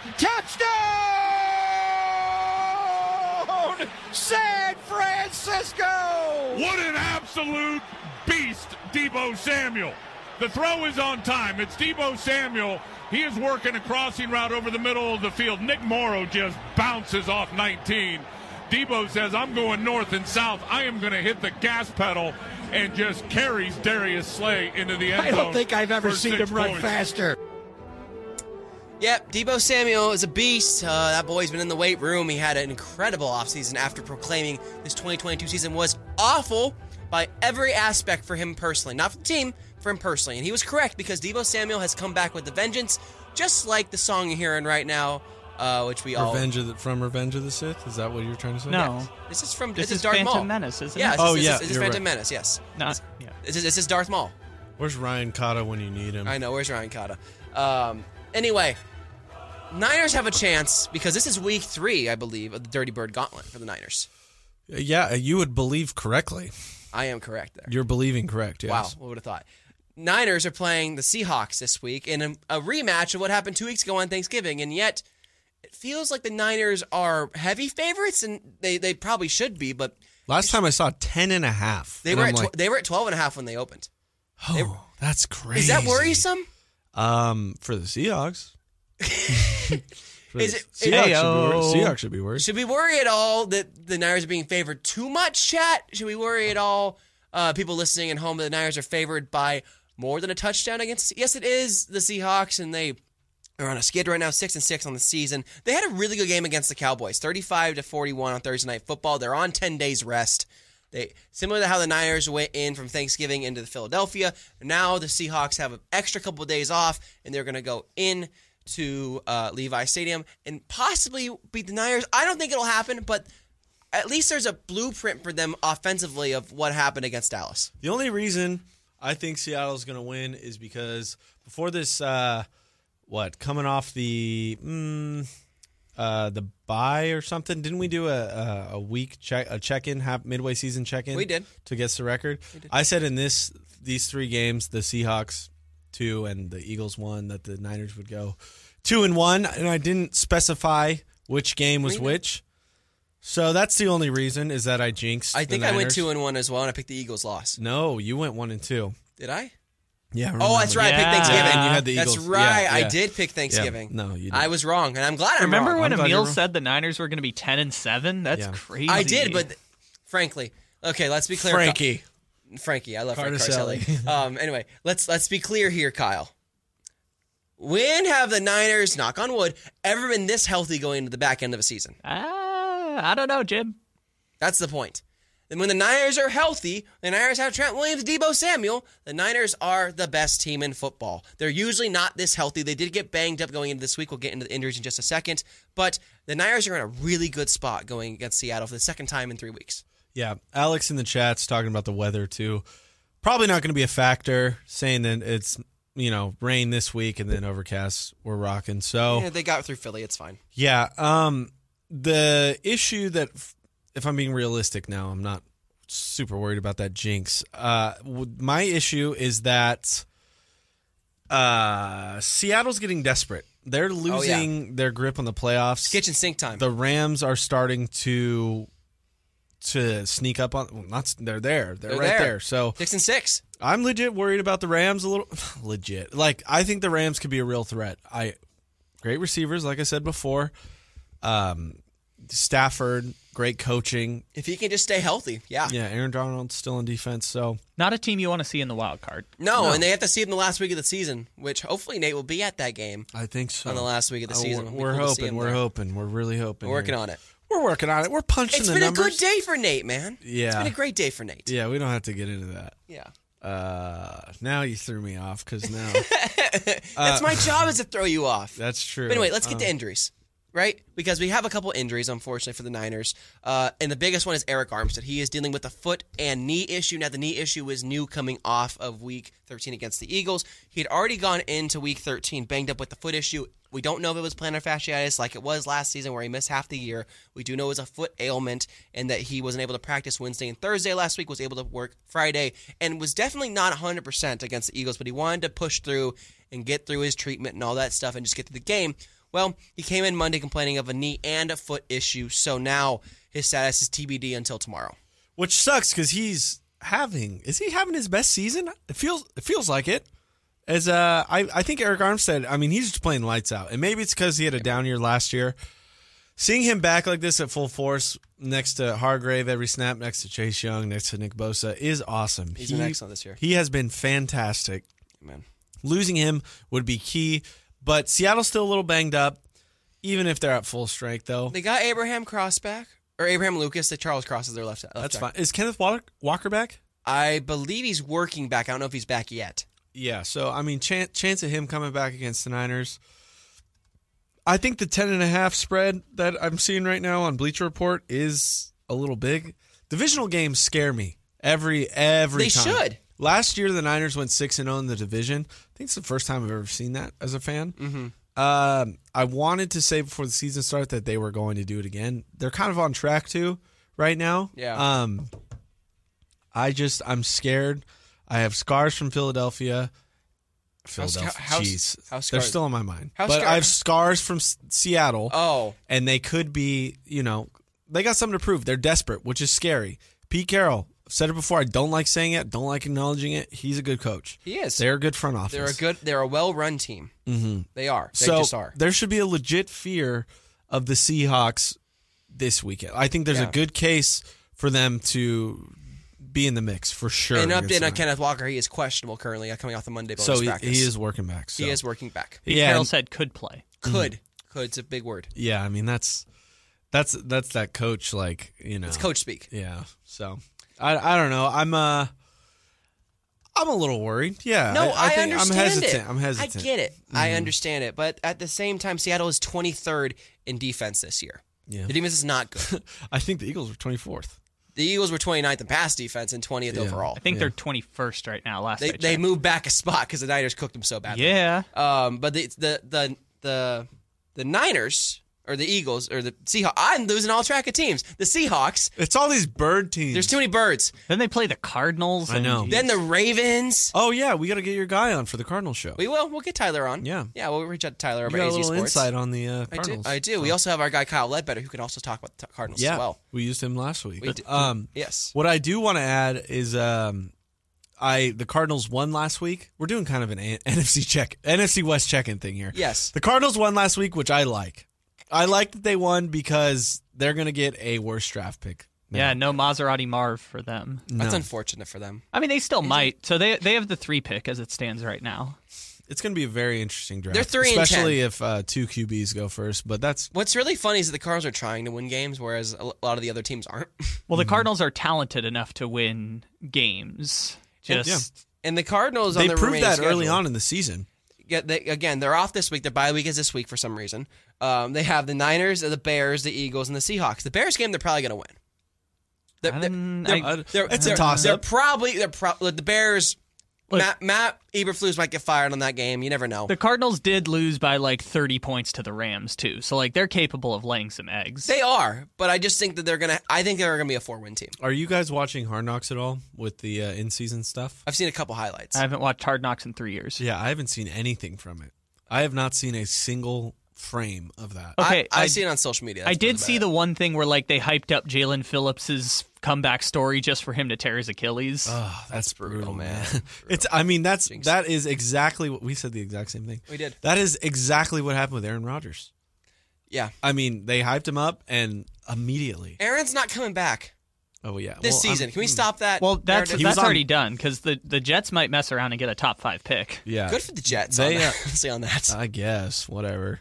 touchdown! San Francisco! What an absolute beast, Deebo Samuel. The throw is on time. It's Deebo Samuel. He is working a crossing route over the middle of the field. Nick Morrow just bounces off 19. Deebo says, I'm going north and south. I am going to hit the gas pedal, and just carries Darius Slay into the end zone. I don't think I've ever seen him run faster. Yep, Deebo Samuel is a beast. That boy's been in the weight room. He had an incredible offseason after proclaiming this 2022 season was awful by every aspect for him personally. Not for the team, for him personally. And he was correct, because Deebo Samuel has come back with a vengeance, just like the song you're hearing right now, which we all... Revenge of the Sith? Is that what you're trying to say? No. Yeah. This is from This is Darth Phantom Maul. Menace, isn't Yeah, it? this is you're Phantom right. Menace, yes. Yeah. This is Darth Maul. Where's Ryan Cotta when you need him? I know, where's Ryan Cotta? Anyway, Niners have a chance, because this is week 3, I believe, of the Dirty Bird Gauntlet for the Niners. Yeah, you would believe correctly. I am correct there. You're believing correct, yes. Wow, what would have thought? Niners are playing the Seahawks this week in a rematch of what happened 2 weeks ago on Thanksgiving, and yet it feels like the Niners are heavy favorites, and they probably should be, but... Last time I saw 10.5. They were at 12.5 when they opened. That's crazy. Is that worrisome? For the Seahawks. Seahawks Seahawks should be worried. Should we worry at all that the Niners are being favored too much, chat? Should we worry at all, people listening at home, that the Niners are favored by more than a touchdown against? Yes, it is the Seahawks, and they are on a skid right now, 6-6 on the season. They had a really good game against the Cowboys, 35-41 on Thursday Night Football. They're on 10 days rest. Similar to how the Niners went in from Thanksgiving into Philadelphia. Now the Seahawks have an extra couple of days off, and they're going to go in to Levi Stadium and possibly beat the Niners. I don't think it'll happen, but at least there's a blueprint for them offensively of what happened against Dallas. The only reason I think Seattle's going to win is because before this, coming off the the bye or something. Didn't we do a week check-in, midway season check-in? We did. To guess the record. I said in these 3 games, the Seahawks 2 and the Eagles 1, that the Niners would go 2-1, and I didn't specify which game was which. So that's the only reason, is that I jinxed. I think the I went Niners. 2-1 as well, and I picked the Eagles loss. No, you went 1-2. Did I? Yeah. Oh, that's right. I picked Thanksgiving. And you had the Eagles. That's right. Yeah, I yeah. did pick Thanksgiving. Yeah. No, you didn't. I was wrong, and I'm glad I'm Remember wrong. when I'm glad you're Emil wrong. said the Niners were going to be 10-7? That's crazy. I did, but frankly, okay, let's be clear. Frankie, I love Frank Carcelli. Anyway, let's be clear here, Kyle. When have the Niners, knock on wood, ever been this healthy going into the back end of a season? I don't know, Jim. That's the point. And when the Niners are healthy, the Niners have Trent Williams, Deebo Samuel, the Niners are the best team in football. They're usually not this healthy. They did get banged up going into this week. We'll get into the injuries in just a second. But the Niners are in a really good spot going against Seattle for the second time in 3 weeks. Yeah, Alex in the chat's talking about the weather too. Probably not going to be a factor, saying that it's, rain this week and then overcast. We're rocking. So Yeah, they got through Philly. It's fine. yeah, the issue that, if I'm being realistic now, I'm not super worried about that jinx. My issue is that Seattle's getting desperate. They're losing their grip on the playoffs. Kitchen sink time. The Rams are starting to sneak up on. Well, they're there. They're right there. So 6-6. I'm legit worried about the Rams a little. Legit. Like, I think the Rams could be a real threat. Great receivers, like I said before. Stafford, great coaching. If he can just stay healthy, yeah. Yeah, Aaron Donald's still on defense, so. Not a team you want to see in the wild card. No, and they have to see it in the last week of the season, which hopefully Nate will be at that game I think so. on the last week of the season. We're hoping. We're hoping. We're really hoping. We're working on it. We're working on it. We're punching It's the been numbers. a good day for Nate, man. Yeah. It's been a great day for Nate. Yeah, we don't have to get into that. Yeah. Now you threw me off because now. That's my job, is to throw you off. That's true. But anyway, let's get to injuries, right? Because we have a couple injuries, unfortunately, for the Niners. And the biggest one is Eric Armstead. He is dealing with a foot and knee issue. Now, the knee issue was new coming off of Week 13 against the Eagles. He had already gone into Week 13 banged up with the foot issue. We don't know if it was plantar fasciitis like it was last season where he missed half the year. We do know it was a foot ailment and that he wasn't able to practice Wednesday and Thursday last week, was able to work Friday, and was definitely not 100% against the Eagles, but he wanted to push through and get through his treatment and all that stuff and just get to the game. Well, he came in Monday complaining of a knee and a foot issue, so now his status is TBD until tomorrow. Which sucks because is he having his best season? It feels like it. As I think Eric Armstead, I mean, he's just playing lights out. And maybe it's because he had a down year last year. Seeing him back like this at full force next to Hargrave every snap, next to Chase Young, next to Nick Bosa is awesome. He's been excellent this year. He has been fantastic. Amen. Losing him would be key. But Seattle's still a little banged up, even if they're at full strength, though. They got Abraham Cross back, or Abraham Lucas. That Charles Cross is their left That's tackle. fine. Is Kenneth Walker back? I believe he's working back. I don't know if he's back yet. Yeah, so, I mean, chance of him coming back against the Niners. I think the 10.5 spread that I'm seeing right now on Bleacher Report is a little big. Divisional games scare me every time. They should. Last year, the Niners went 6-0 in the division. I think it's the first time I've ever seen that as a fan. Mm-hmm. I wanted to say before the season started that they were going to do it again. They're kind of on track to right now. Yeah. I'm scared. I have scars from Philadelphia. Jeez. how scarred? They're still on my mind. How but scarred? I have scars from Seattle. Oh. And they could be, they got something to prove. They're desperate, which is scary. Pete Carroll, I've said it before. I don't like saying it. Don't like acknowledging it. He's a good coach. He is. They're a good front office. They're a well-run team. Mm-hmm. They are. They just are. There should be a legit fear of the Seahawks this weekend. I think there's a good case for them to be in the mix for sure. And update on Kenneth Walker, he is questionable currently coming off the Monday bonus practice. He is working back. So. He is working back. Pete Carroll said could play. Could. It's a big word. Yeah, I mean that's that coach, like, It's coach speak. Yeah. So I don't know. I'm a little worried. Yeah. No, I think understand I'm hesitant. I get it. Mm-hmm. I understand it. But at the same time, Seattle is 23rd in defense this year. Yeah. The defense is not good. I think the Eagles were 24th. The Eagles were 29th in pass defense and 20th overall. I think they're 21st right now. They moved back a spot because the Niners cooked them so badly. Yeah. But the Niners or the Eagles, or the Seahawks. I'm losing all track of teams. The Seahawks. It's all these bird teams. There's too many birds. Then they play the Cardinals. I know. Then the Ravens. Oh yeah, we got to get your guy on for the Cardinals show. We will. We'll get Tyler on. Yeah. Yeah, we'll reach out to Tyler over You got at a AZ little Sports. insight on the Cardinals. I do. We also have our guy Kyle Ledbetter, who can also talk about the Cardinals Yeah, as well. we used him last week. We did. Yes. What I do want to add is the Cardinals won last week. We're doing kind of an NFC West check-in thing here. Yes. The Cardinals won last week, which I like. I like that they won because they're going to get a worse draft pick. Yeah, no Maserati Marv for them. That's No. unfortunate for them. I mean, they still might. So they have the 3 pick as it stands right now. It's going to be a very interesting draft. They're 3 and 10. especially if 2 QBs go first. But that's What's really funny is that the Cardinals are trying to win games, whereas a lot of the other teams aren't. Well, the Cardinals are talented enough to win games. Just And the Cardinals they on the proved remaining that early schedule- on in the season. Again, they're off this week. Their bye week is this week for some reason. They have the Niners, the Bears, the Eagles, and the Seahawks. The Bears game, they're probably going to win. It's a toss-up. The Bears. Look, Matt Eberflus might get fired on that game. You never know. the Cardinals did lose by like 30 points to the Rams too. So like they're capable of laying some eggs. They are, but I just think that they're gonna. I think they're gonna be a 4-win team. Are you guys watching Hard Knocks at all with the in-season stuff? I've seen a couple highlights. I haven't watched Hard Knocks in 3 years. Yeah, I haven't seen anything from it. I have not seen a single frame of that. Okay, I see it on social media. I That's did about see it. the one thing where like they hyped up Jalen Phillips's comeback story just for him to tear his Achilles. Oh, that's brutal, man. Brutal. That is exactly what we said. The exact same thing. We did. That is exactly what happened with Aaron Rodgers. Yeah, I mean, they hyped him up and immediately. Aaron's not coming back Oh yeah, this season. Can we stop that? Well, that's narrative? was on- already done because the Jets might mess around and get a top 5 pick. Yeah, good for the Jets. They, on that. Say on that. I guess whatever.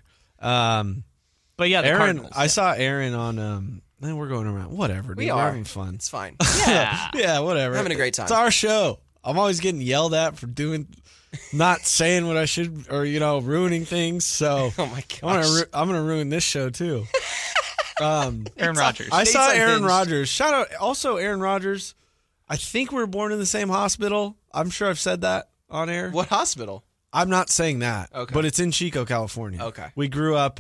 But yeah, the Aaron, Cardinals. I saw Aaron on. Man, we're going around. Whatever. We Dude, are. We're having fun. It's fine. Yeah. Yeah, whatever. Having a great time. It's our show. I'm always getting yelled at for not saying what I should, or ruining things. So Oh my gosh. I'm gonna ruin this show too. Aaron Rodgers. I saw State's Aaron unhinged. Rodgers. Shout out also Aaron Rodgers. I think we were born in the same hospital. I'm sure I've said that on air. What hospital? I'm not saying that. Okay. But it's in Chico, California. Okay. We grew up.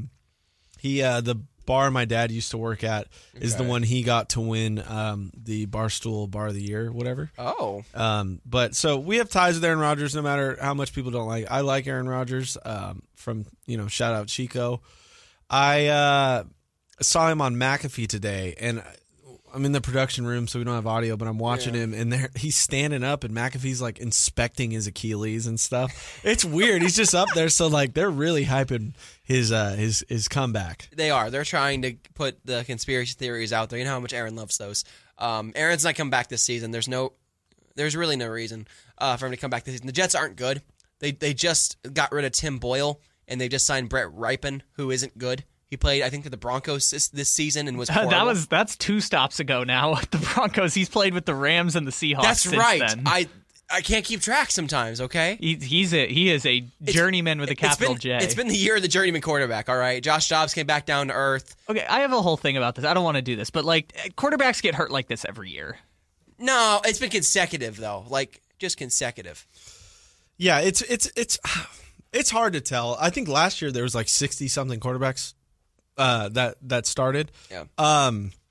The bar my dad used to work at is the one he got to win the Barstool Bar of the Year, whatever. Oh, But so we have ties with Aaron Rodgers, no matter how much people don't like. I like Aaron Rodgers. From shout out Chico. I saw him on McAfee today, and I'm in the production room, so we don't have audio, but I'm watching him, and he's standing up, and McAfee's like inspecting his Achilles and stuff. It's weird. He's just up there, so like they're really hyping his comeback. they are. They're trying to put the conspiracy theories out there. You know how much Aaron loves those. Aaron's not coming back this season. There's really no reason for him to come back this season. The Jets aren't good. They just got rid of Tim Boyle, and they just signed Brett Ripon, who isn't good. He played, I think, for the Broncos this season and was horrible. That's 2 stops ago now with the Broncos. He's played with the Rams and the Seahawks. That's since right. Then. I can't keep track sometimes. Okay. He is a journeyman with a capital J. It's been the year of the journeyman quarterback. All right. Josh Dobbs came back down to earth. Okay, I have a whole thing about this. I don't want to do this, but like quarterbacks get hurt like this every year. No, it's been consecutive though. Like just consecutive. Yeah, it's hard to tell. I think last year there was like 60 something quarterbacks that started. Yeah.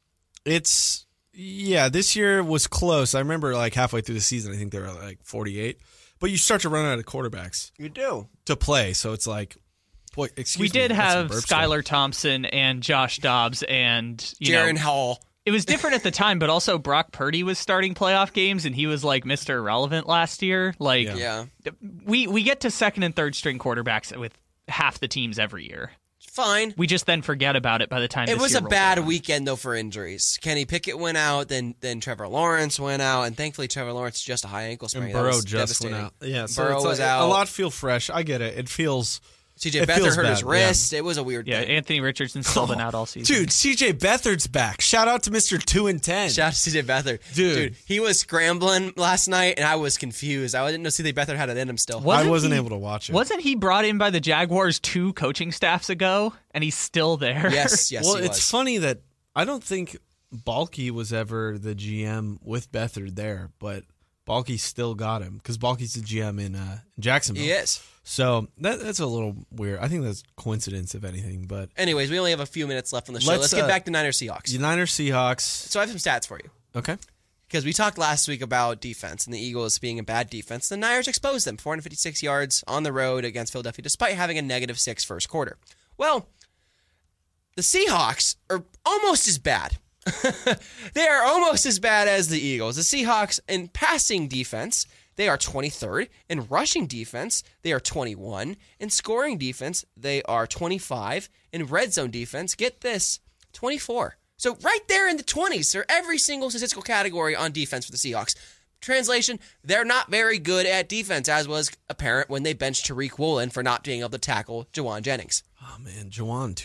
This year was close. I remember like halfway through the season, I think they were like 48. But you start to run out of quarterbacks You do. to play, so it's like, boy, We did have Skylar. Skylar Thompson and Josh Dobbs and Jaron Hall. It was different at the time, but also Brock Purdy was starting playoff games, and he was like Mr. Irrelevant last year. Like, Yeah. we get to second and third string quarterbacks with half the teams every year. Fine. We just then forget about it by the time It this was year a rolls bad around. weekend though for injuries. Kenny Pickett went out, then Trevor Lawrence went out, and thankfully Trevor Lawrence just a high ankle sprain. And That Burrow was just went devastating. out. Yeah, so Burrow it's was like, out. a lot feel fresh. I get it. It feels... CJ It Beathard feels hurt his bad, wrist. It was a weird Yeah, thing. Anthony Richardson's still been out all season. Dude, CJ Beathard's back. Shout out to Mr. 2 and 10. Shout out to CJ Beathard. Dude. He was scrambling last night, and I was confused. I didn't know CJ Beathard had it in him still. Wasn't I wasn't he- able to watch it. Wasn't he brought in by the Jaguars 2 coaching staffs ago, and he's still there? Yes, Well, he it's was. funny that I don't think Balky was ever the GM with Beathard there, but Balky still got him because Balky's the GM in Jacksonville. He is. So that's a little weird. I think that's coincidence, if anything. But anyways, we only have a few minutes left on the show. Let's get back to Niners Seahawks. The Niners Seahawks. So I have some stats for you. Okay. Because we talked last week about defense and the Eagles being a bad defense. The Niners exposed them, 456 yards on the road against Philadelphia, despite having a -6 first quarter. Well, the Seahawks are almost as bad. They are almost as bad as the Eagles. The Seahawks in passing defense, they are 23rd. In rushing defense, they are 21. In scoring defense, they are 25. In red zone defense, get this, 24. So right there in the 20s for every single statistical category on defense for the Seahawks. Translation, they're not very good at defense, as was apparent when they benched Tariq Woolen for not being able to tackle Jawan Jennings. Oh, man, Jawan,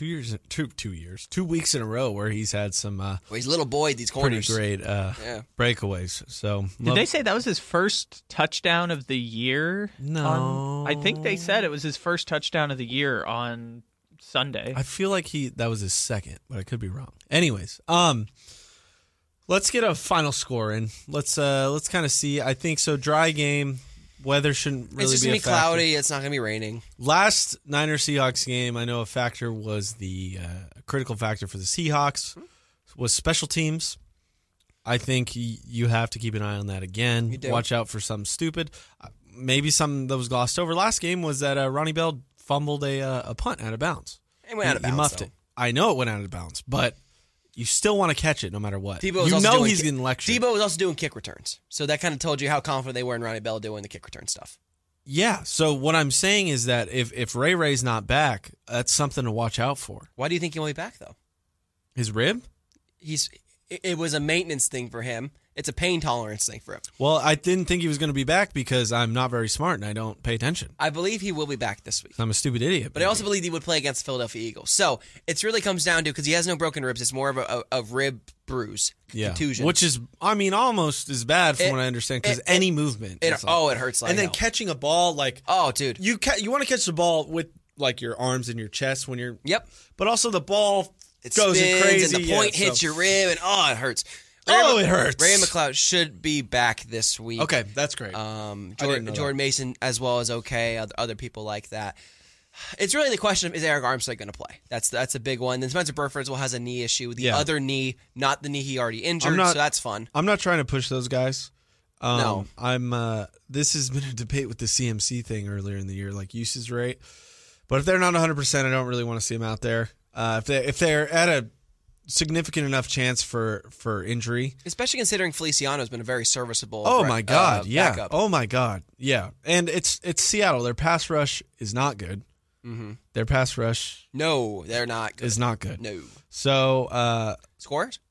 2 weeks in a row where he's had some well, he's a little boy, these corners. Pretty great breakaways. So Did they say that was his first touchdown of the year? No. I think they said it was his first touchdown of the year on Sunday. I feel like that was his second, but I could be wrong. Anyways, let's get a final score in. Let's kind of see. I think so. Dry game. Weather shouldn't really be a factor. It's just going to be cloudy. It's not going to be raining. Last Niners-Seahawks game, I know a factor was the critical factor for the Seahawks was special teams. I think you have to keep an eye on that again. You do. Watch out for something stupid. Maybe something that was glossed over last game was that Ronnie Bell fumbled a punt out of bounds. It went out of bounds. He muffed it. I know it went out of bounds, but you still want to catch it no matter what. He's getting lectured. Debo was also doing kick returns. So that kind of told you how confident they were in Ronnie Bell doing the kick return stuff. Yeah. So what I'm saying is that if Ray's not back, that's something to watch out for. Why do you think he won't be back, though? His rib? It was a maintenance thing for him. It's a pain tolerance thing for him. Well, I didn't think he was going to be back because I'm not very smart and I don't pay attention. I believe he will be back this week. I'm a stupid idiot. But I also believe he would play against the Philadelphia Eagles. So it really comes down to, because he has no broken ribs, it's more of a rib bruise, contusion. Which is, almost as bad from what I understand, because any movement. It hurts like and then hell. catching a ball, like... Oh, dude. You want to catch the ball with, like, your arms and your chest when you're... Yep. But also the ball goes spins crazy. And the point hits your rib, and it hurts. It hurts. Ray McLeod should be back this week. Okay, that's great. Jordan Mason as well is okay. Other people like that. It's really the question of, is Eric Armstead going to play? That's a big one. Then Spencer Burford has a knee issue. The other knee, not the knee he already injured, so that's fun. I'm not trying to push those guys. No. This has been a debate with the CMC thing earlier in the year, like usage rate. But if they're not 100%, I don't really want to see them out there. If they're at a significant enough chance for injury, especially considering Feliciano's been a very serviceable. Oh my God, yeah. Backup. Oh my God, yeah. And it's Seattle. Their pass rush is not good. Mm-hmm. Their pass rush, no, they're not good. Is not good. No. So scores.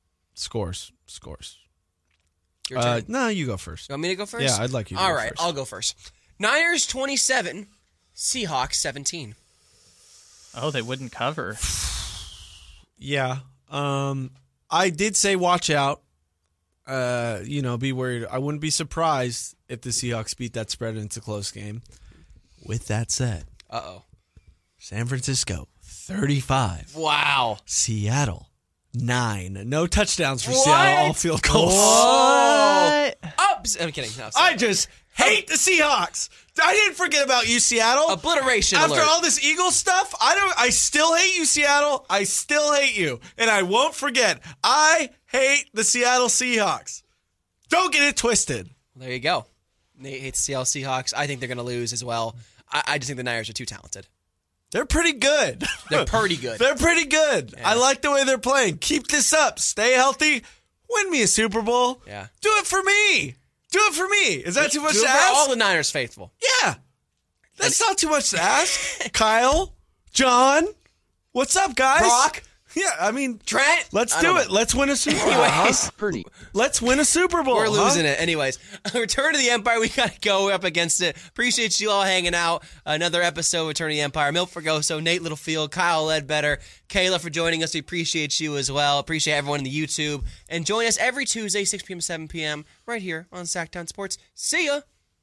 Your turn. No, you go first. You want me to go first? Yeah, I'd like you to All go right, first. I'll go first. Niners 27, Seahawks 17. Oh, they wouldn't cover. Yeah. I did say watch out. Be worried. I wouldn't be surprised if the Seahawks beat that spread and it's a close game. With that said, San Francisco 35. Wow. Seattle 9. No touchdowns for Seattle. All field goals. What? I'm kidding. No, I just hate the Seahawks. I didn't forget about you, Seattle. Obliteration After alert. all this Eagles stuff, I still hate you, Seattle. I still hate you. And I won't forget. I hate the Seattle Seahawks. Don't get it twisted. There you go. Nate hates the Seattle Seahawks. I think they're going to lose as well. I just think the Niners are too talented. They're pretty good. They're pretty good. They're pretty good. Yeah. I like the way they're playing. Keep this up. Stay healthy. Win me a Super Bowl. Yeah. Do it for me. Do it for me. Is that too much Do it to for ask? all the Niners faithful. Yeah. That's not too much to ask. Kyle, John, what's up, guys? Brock? Yeah, I mean, Trent? Let's I do don't it. know. Let's win a Super Bowl. Anyways. Pretty. Let's win a Super Bowl. We're losing it. Anyways, Return to the Empire. We got to go up against it. Appreciate you all hanging out. Another episode of Return to the Empire. Milt Fergoso, Nate Littlefield, Kyle Ledbetter, Kayla for joining us. We appreciate you as well. Appreciate everyone in the YouTube. And join us every Tuesday, 6 p.m. 7 p.m. right here on Sacktown Sports. See ya.